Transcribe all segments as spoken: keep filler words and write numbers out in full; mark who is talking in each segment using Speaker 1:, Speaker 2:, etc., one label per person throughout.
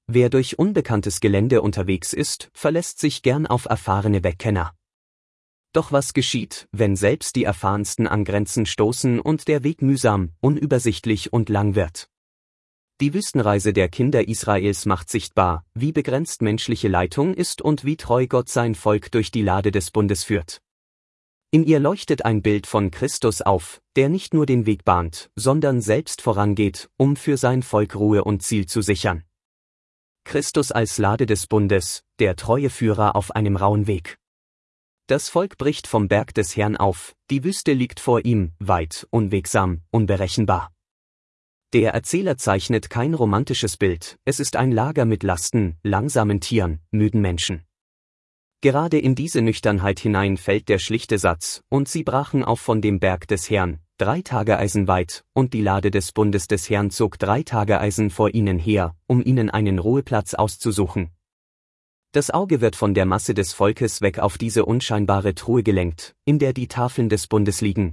Speaker 1: Wer durch unbekanntes Gelände unterwegs ist, verlässt sich gern auf erfahrene Wegkenner. Doch was geschieht, wenn selbst die Erfahrensten an Grenzen stoßen und der Weg mühsam, unübersichtlich und lang wird? Die Wüstenreise der Kinder Israels macht sichtbar, wie begrenzt menschliche Leitung ist und wie treu Gott sein Volk durch die Lade des Bundes führt. In ihr leuchtet ein Bild von Christus auf, der nicht nur den Weg bahnt, sondern selbst vorangeht, um für sein Volk Ruhe und Ziel zu sichern. Christus als Lade des Bundes, der treue Führer auf einem rauen Weg. Das Volk bricht vom Berg des Herrn auf, die Wüste liegt vor ihm, weit, unwegsam, unberechenbar. Der Erzähler zeichnet kein romantisches Bild, es ist ein Lager mit Lasten, langsamen Tieren, müden Menschen. Gerade in diese Nüchternheit hinein fällt der schlichte Satz, und sie brachen auf von dem Berg des Herrn, drei Tageeisen weit, und die Lade des Bundes des Herrn zog drei Tageeisen vor ihnen her, um ihnen einen Ruheplatz auszusuchen. Das Auge wird von der Masse des Volkes weg auf diese unscheinbare Truhe gelenkt, in der die Tafeln des Bundes liegen.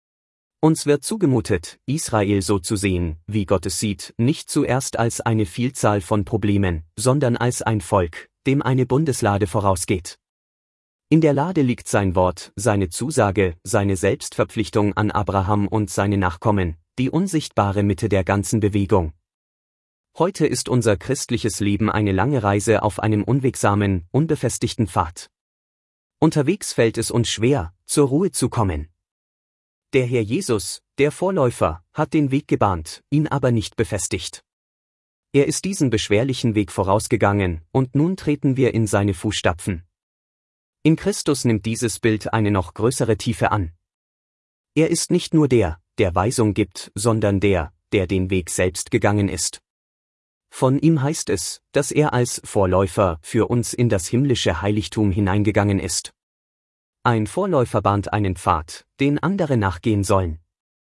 Speaker 1: Uns wird zugemutet, Israel so zu sehen, wie Gott es sieht, nicht zuerst als eine Vielzahl von Problemen, sondern als ein Volk, dem eine Bundeslade vorausgeht. In der Lade liegt sein Wort, seine Zusage, seine Selbstverpflichtung an Abraham und seine Nachkommen, die unsichtbare Mitte der ganzen Bewegung. Heute ist unser christliches Leben eine lange Reise auf einem unwegsamen, unbefestigten Pfad. Unterwegs fällt es uns schwer, zur Ruhe zu kommen. Der Herr Jesus, der Vorläufer, hat den Weg gebahnt, ihn aber nicht befestigt. Er ist diesen beschwerlichen Weg vorausgegangen, und nun treten wir in seine Fußstapfen. In Christus nimmt dieses Bild eine noch größere Tiefe an. Er ist nicht nur der, der Weisung gibt, sondern der, der den Weg selbst gegangen ist. Von ihm heißt es, dass er als Vorläufer für uns in das himmlische Heiligtum hineingegangen ist. Ein Vorläufer bahnt einen Pfad, den andere nachgehen sollen.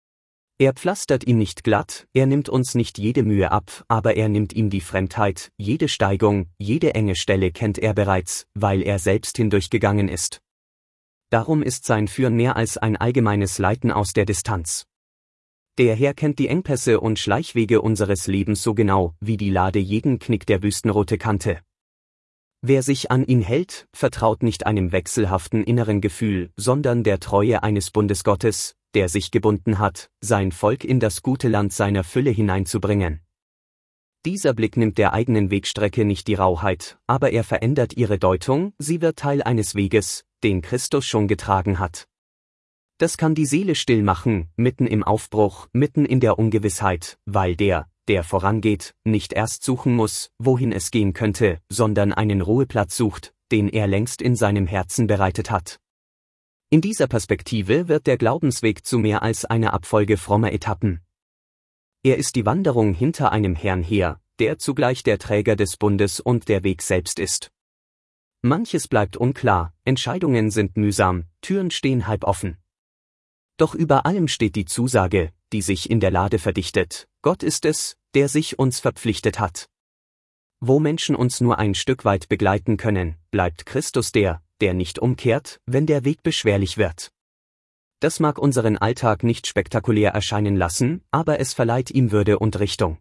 Speaker 1: Er pflastert ihn nicht glatt, er nimmt uns nicht jede Mühe ab, aber er nimmt ihm die Fremdheit, jede Steigung, jede enge Stelle kennt er bereits, weil er selbst hindurchgegangen ist. Darum ist sein Führen mehr als ein allgemeines Leiten aus der Distanz. Der Herr kennt die Engpässe und Schleichwege unseres Lebens so genau, wie die Lade jeden Knick der Wüstenroute kannte. Wer sich an ihn hält, vertraut nicht einem wechselhaften inneren Gefühl, sondern der Treue eines Bundesgottes, der sich gebunden hat, sein Volk in das gute Land seiner Fülle hineinzubringen. Dieser Blick nimmt der eigenen Wegstrecke nicht die Rauheit, aber er verändert ihre Deutung, sie wird Teil eines Weges, den Christus schon getragen hat. Das kann die Seele still machen, mitten im Aufbruch, mitten in der Ungewissheit, weil der, der vorangeht, nicht erst suchen muss, wohin es gehen könnte, sondern einen Ruheplatz sucht, den er längst in seinem Herzen bereitet hat. In dieser Perspektive wird der Glaubensweg zu mehr als einer Abfolge frommer Etappen. Er ist die Wanderung hinter einem Herrn her, der zugleich der Träger des Bundes und der Weg selbst ist. Manches bleibt unklar, Entscheidungen sind mühsam, Türen stehen halb offen. Doch über allem steht die Zusage, die sich in der Lade verdichtet: Gott ist es, der sich uns verpflichtet hat. Wo Menschen uns nur ein Stück weit begleiten können, bleibt Christus der, der nicht umkehrt, wenn der Weg beschwerlich wird. Das mag unseren Alltag nicht spektakulär erscheinen lassen, aber es verleiht ihm Würde und Richtung.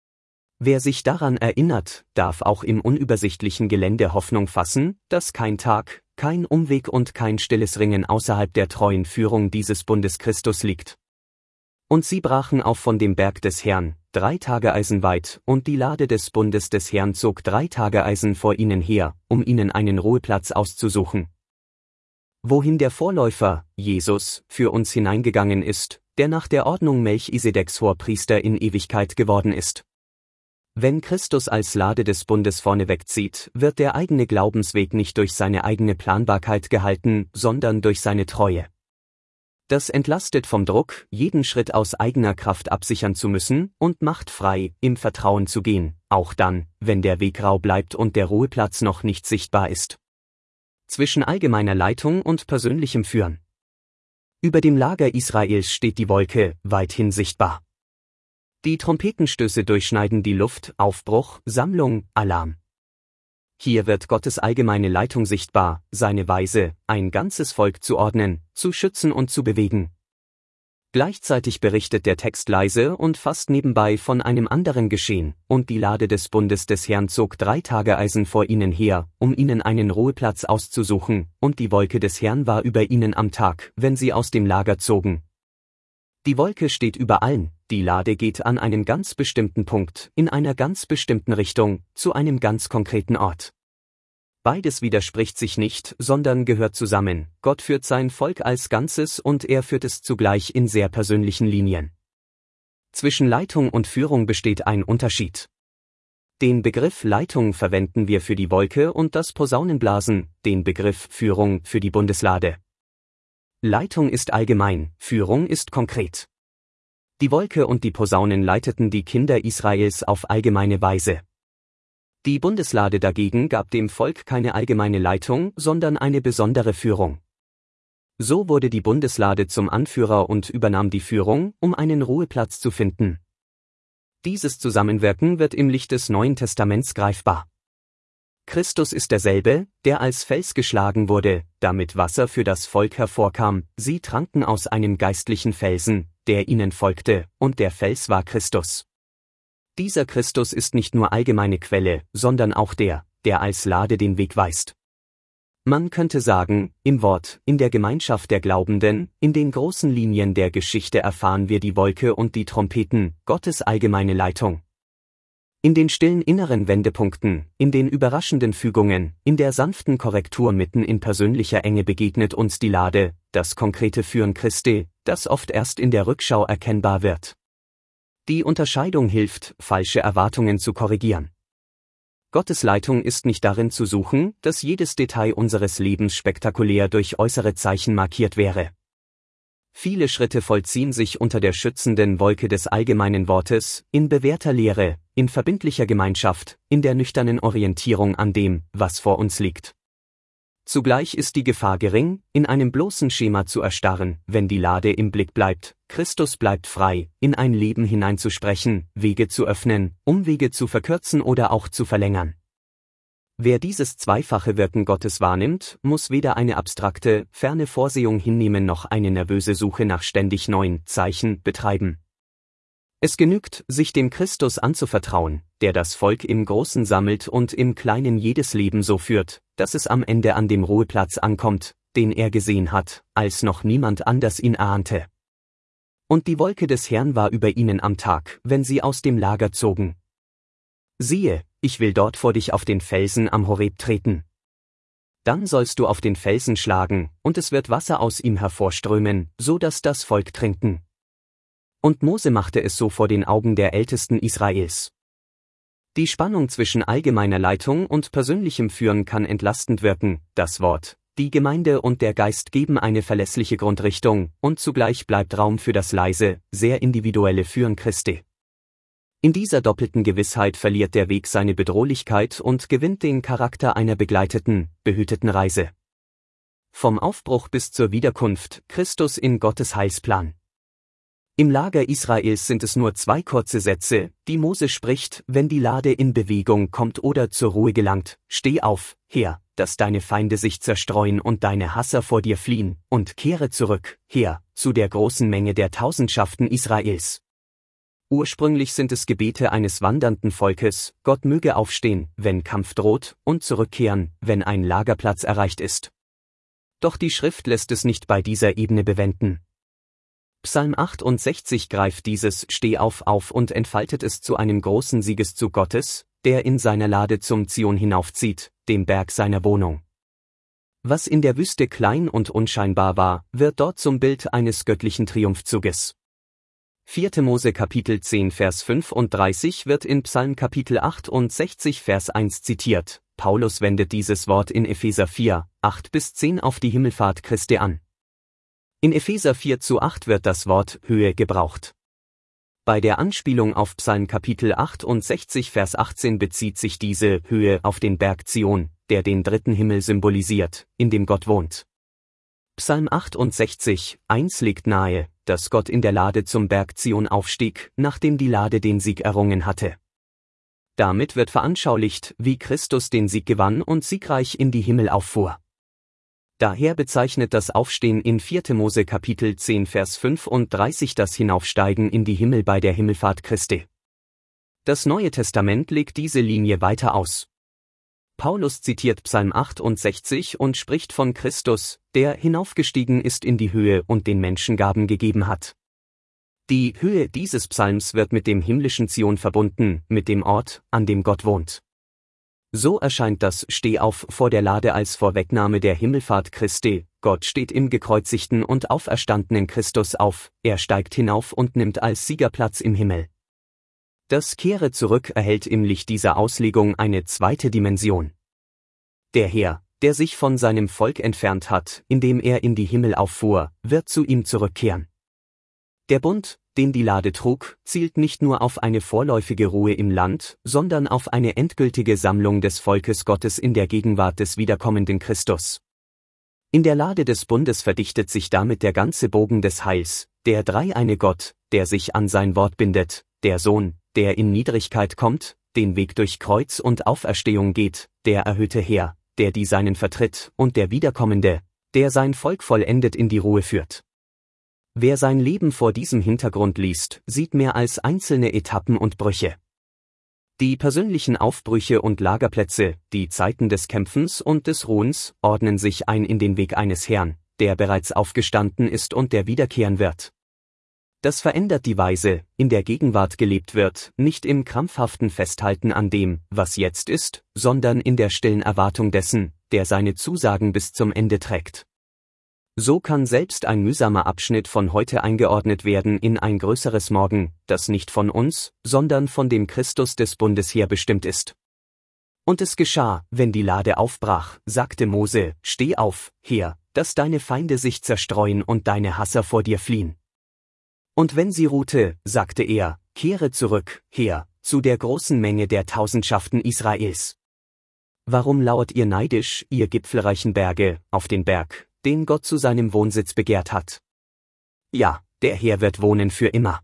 Speaker 1: Wer sich daran erinnert, darf auch im unübersichtlichen Gelände Hoffnung fassen, dass kein Tag, kein Umweg und kein stilles Ringen außerhalb der treuen Führung dieses Bundes Christus liegt. Und sie brachen auf von dem Berg des Herrn, drei Tageeisen weit, und die Lade des Bundes des Herrn zog drei Tageeisen vor ihnen her, um ihnen einen Ruheplatz auszusuchen. Wohin der Vorläufer, Jesus, für uns hineingegangen ist, der nach der Ordnung Melchisedeks Hohepriester in Ewigkeit geworden ist. Wenn Christus als Lade des Bundes vorne wegzieht, wird der eigene Glaubensweg nicht durch seine eigene Planbarkeit gehalten, sondern durch seine Treue. Das entlastet vom Druck, jeden Schritt aus eigener Kraft absichern zu müssen, und macht frei, im Vertrauen zu gehen, auch dann, wenn der Weg rau bleibt und der Ruheplatz noch nicht sichtbar ist. Zwischen allgemeiner Leitung und persönlichem Führen. Über dem Lager Israels steht die Wolke, weithin sichtbar. Die Trompetenstöße durchschneiden die Luft, Aufbruch, Sammlung, Alarm. Hier wird Gottes allgemeine Leitung sichtbar, seine Weise, ein ganzes Volk zu ordnen, zu schützen und zu bewegen. Gleichzeitig berichtet der Text leise und fast nebenbei von einem anderen Geschehen, und die Lade des Bundes des Herrn zog drei Tage Eisen vor ihnen her, um ihnen einen Ruheplatz auszusuchen, und die Wolke des Herrn war über ihnen am Tag, wenn sie aus dem Lager zogen. Die Wolke steht über allen, die Lade geht an einen ganz bestimmten Punkt, in einer ganz bestimmten Richtung, zu einem ganz konkreten Ort. Beides widerspricht sich nicht, sondern gehört zusammen. Gott führt sein Volk als Ganzes und er führt es zugleich in sehr persönlichen Linien. Zwischen Leitung und Führung besteht ein Unterschied. Den Begriff Leitung verwenden wir für die Wolke und das Posaunenblasen, den Begriff Führung für die Bundeslade. Leitung ist allgemein, Führung ist konkret. Die Wolke und die Posaunen leiteten die Kinder Israels auf allgemeine Weise. Die Bundeslade dagegen gab dem Volk keine allgemeine Leitung, sondern eine besondere Führung. So wurde die Bundeslade zum Anführer und übernahm die Führung, um einen Ruheplatz zu finden. Dieses Zusammenwirken wird im Licht des Neuen Testaments greifbar. Christus ist derselbe, der als Fels geschlagen wurde, damit Wasser für das Volk hervorkam, sie tranken aus einem geistlichen Felsen, der ihnen folgte, und der Fels war Christus. Dieser Christus ist nicht nur allgemeine Quelle, sondern auch der, der als Lade den Weg weist. Man könnte sagen, im Wort, in der Gemeinschaft der Glaubenden, in den großen Linien der Geschichte erfahren wir die Wolke und die Trompeten, Gottes allgemeine Leitung. In den stillen inneren Wendepunkten, in den überraschenden Fügungen, in der sanften Korrektur mitten in persönlicher Enge begegnet uns die Lade, das konkrete Führen Christi, das oft erst in der Rückschau erkennbar wird. Die Unterscheidung hilft, falsche Erwartungen zu korrigieren. Gottes Leitung ist nicht darin zu suchen, dass jedes Detail unseres Lebens spektakulär durch äußere Zeichen markiert wäre. Viele Schritte vollziehen sich unter der schützenden Wolke des allgemeinen Wortes, in bewährter Lehre, in verbindlicher Gemeinschaft, in der nüchternen Orientierung an dem, was vor uns liegt. Zugleich ist die Gefahr gering, in einem bloßen Schema zu erstarren, wenn die Lade im Blick bleibt. Christus bleibt frei, in ein Leben hineinzusprechen, Wege zu öffnen, Umwege zu verkürzen oder auch zu verlängern. Wer dieses zweifache Wirken Gottes wahrnimmt, muss weder eine abstrakte, ferne Vorsehung hinnehmen noch eine nervöse Suche nach ständig neuen Zeichen betreiben. Es genügt, sich dem Christus anzuvertrauen, der das Volk im Großen sammelt und im Kleinen jedes Leben so führt, dass es am Ende an dem Ruheplatz ankommt, den er gesehen hat, als noch niemand anders ihn ahnte. Und die Wolke des Herrn war über ihnen am Tag, wenn sie aus dem Lager zogen. Siehe, ich will dort vor dich auf den Felsen am Horeb treten. Dann sollst du auf den Felsen schlagen, und es wird Wasser aus ihm hervorströmen, so dass das Volk trinken. Und Mose machte es so vor den Augen der Ältesten Israels. Die Spannung zwischen allgemeiner Leitung und persönlichem Führen kann entlastend wirken. Das Wort, die Gemeinde und der Geist geben eine verlässliche Grundrichtung, und zugleich bleibt Raum für das leise, sehr individuelle Führen Christi. In dieser doppelten Gewissheit verliert der Weg seine Bedrohlichkeit und gewinnt den Charakter einer begleiteten, behüteten Reise. Vom Aufbruch bis zur Wiederkunft, Christus in Gottes Heilsplan. Im Lager Israels sind es nur zwei kurze Sätze, die Mose spricht, wenn die Lade in Bewegung kommt oder zur Ruhe gelangt: Steh auf, Herr, dass deine Feinde sich zerstreuen und deine Hasser vor dir fliehen, und kehre zurück, Herr, zu der großen Menge der Tausendschaften Israels. Ursprünglich sind es Gebete eines wandernden Volkes: Gott möge aufstehen, wenn Kampf droht, und zurückkehren, wenn ein Lagerplatz erreicht ist. Doch die Schrift lässt es nicht bei dieser Ebene bewenden. Psalm achtundsechzig greift dieses Steh auf auf und entfaltet es zu einem großen Siegeszug Gottes, der in seiner Lade zum Zion hinaufzieht, dem Berg seiner Wohnung. Was in der Wüste klein und unscheinbar war, wird dort zum Bild eines göttlichen Triumphzuges. vierte Mose Kapitel zehn Vers fünfunddreißig wird in Psalm Kapitel achtundsechzig Vers eins zitiert. Paulus wendet dieses Wort in Epheser vier, acht bis zehn auf die Himmelfahrt Christi an. In Epheser vier zu acht wird das Wort Höhe gebraucht. Bei der Anspielung auf Psalm Kapitel achtundsechzig Vers achtzehn bezieht sich diese Höhe auf den Berg Zion, der den dritten Himmel symbolisiert, in dem Gott wohnt. Psalm achtundsechzig, eins legt nahe, dass Gott in der Lade zum Berg Zion aufstieg, nachdem die Lade den Sieg errungen hatte. Damit wird veranschaulicht, wie Christus den Sieg gewann und siegreich in die Himmel auffuhr. Daher bezeichnet das Aufstehen in vierte Mose Kapitel zehn Vers fünfunddreißig das Hinaufsteigen in die Himmel bei der Himmelfahrt Christi. Das Neue Testament legt diese Linie weiter aus. Paulus zitiert Psalm achtundsechzig und spricht von Christus, der hinaufgestiegen ist in die Höhe und den Menschen Gaben gegeben hat. Die Höhe dieses Psalms wird mit dem himmlischen Zion verbunden, mit dem Ort, an dem Gott wohnt. So erscheint das Stehauf vor der Lade als Vorwegnahme der Himmelfahrt Christi. Gott steht im gekreuzigten und auferstandenen Christus auf, er steigt hinauf und nimmt als Sieger Platz im Himmel. Das Kehre zurück erhält im Licht dieser Auslegung eine zweite Dimension. Der Herr, der sich von seinem Volk entfernt hat, indem er in die Himmel auffuhr, wird zu ihm zurückkehren. Der Bund, den die Lade trug, zielt nicht nur auf eine vorläufige Ruhe im Land, sondern auf eine endgültige Sammlung des Volkes Gottes in der Gegenwart des wiederkommenden Christus. In der Lade des Bundes verdichtet sich damit der ganze Bogen des Heils, der dreieine Gott, der sich an sein Wort bindet, der Sohn, der in Niedrigkeit kommt, den Weg durch Kreuz und Auferstehung geht, der erhöhte Herr, der die Seinen vertritt, und der Wiederkommende, der sein Volk vollendet in die Ruhe führt. Wer sein Leben vor diesem Hintergrund liest, sieht mehr als einzelne Etappen und Brüche. Die persönlichen Aufbrüche und Lagerplätze, die Zeiten des Kämpfens und des Ruhens, ordnen sich ein in den Weg eines Herrn, der bereits aufgestanden ist und der wiederkehren wird. Das verändert die Weise, in der Gegenwart gelebt wird, nicht im krampfhaften Festhalten an dem, was jetzt ist, sondern in der stillen Erwartung dessen, der seine Zusagen bis zum Ende trägt. So kann selbst ein mühsamer Abschnitt von heute eingeordnet werden in ein größeres Morgen, das nicht von uns, sondern von dem Christus des Bundes her bestimmt ist. Und es geschah, wenn die Lade aufbrach, sagte Mose, steh auf, Herr, dass deine Feinde sich zerstreuen und deine Hasser vor dir fliehen. Und wenn sie ruhte, sagte er, kehre zurück, Herr, zu der großen Menge der Tausendschaften Israels. Warum lauert ihr neidisch, ihr gipfelreichen Berge, auf den Berg, den Gott zu seinem Wohnsitz begehrt hat? Ja, der Herr wird wohnen für immer.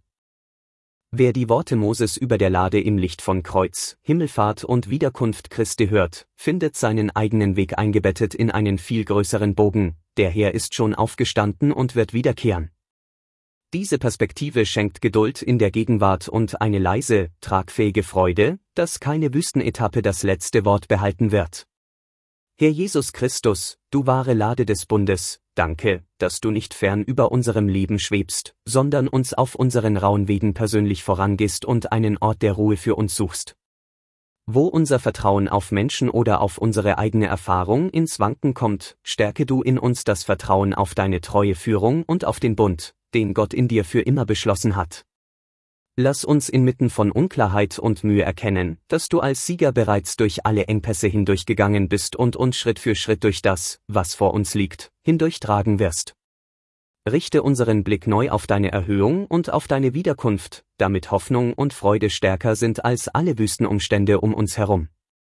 Speaker 1: Wer die Worte Moses über der Lade im Licht von Kreuz, Himmelfahrt und Wiederkunft Christi hört, findet seinen eigenen Weg eingebettet in einen viel größeren Bogen, der Herr ist schon aufgestanden und wird wiederkehren. Diese Perspektive schenkt Geduld in der Gegenwart und eine leise, tragfähige Freude, dass keine Wüstenetappe das letzte Wort behalten wird. Herr Jesus Christus, du wahre Lade des Bundes, danke, dass du nicht fern über unserem Leben schwebst, sondern uns auf unseren rauen Wegen persönlich vorangehst und einen Ort der Ruhe für uns suchst. Wo unser Vertrauen auf Menschen oder auf unsere eigene Erfahrung ins Wanken kommt, stärke du in uns das Vertrauen auf deine treue Führung und auf den Bund, den Gott in dir für immer beschlossen hat. Lass uns inmitten von Unklarheit und Mühe erkennen, dass du als Sieger bereits durch alle Engpässe hindurchgegangen bist und uns Schritt für Schritt durch das, was vor uns liegt, hindurchtragen wirst. Richte unseren Blick neu auf deine Erhöhung und auf deine Wiederkunft, damit Hoffnung und Freude stärker sind als alle Wüstenumstände um uns herum.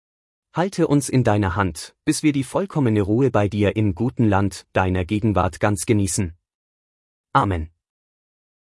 Speaker 1: Halte uns in deiner Hand, bis wir die vollkommene Ruhe bei dir im guten Land deiner Gegenwart ganz genießen. Amen.